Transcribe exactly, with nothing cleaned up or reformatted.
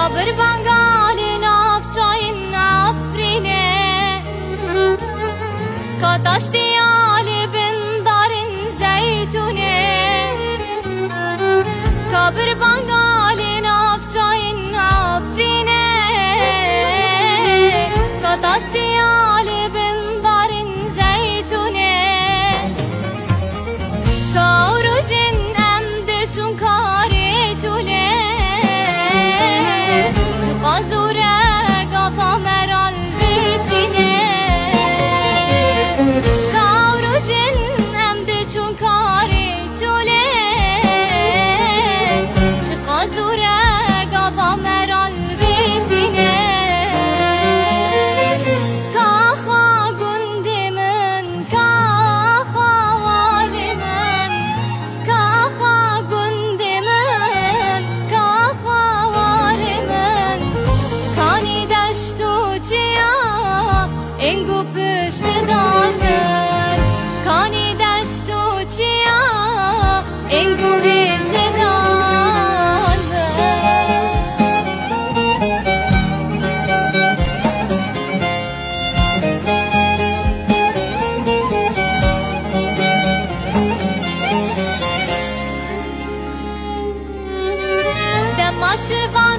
كابر بنغالي نافجاين عفرينه كاتاشتي علي بن دارن زيتونه كابر بنغالي نافجاين عفرينه كاتاشتي علي بن دارن زيتونه كاوروجين امد چون کاری جوله قازوره قفا مرال برتینه کاوروجین امده چون کاری جوله قازوره قفا مرال برتینه کاخا گندی من کاخا واری من کاخا گندی من کاخا واری من کانی دشتو چیا انگو پشت دارن کانی دشتو چیا انگو هز دارن دماش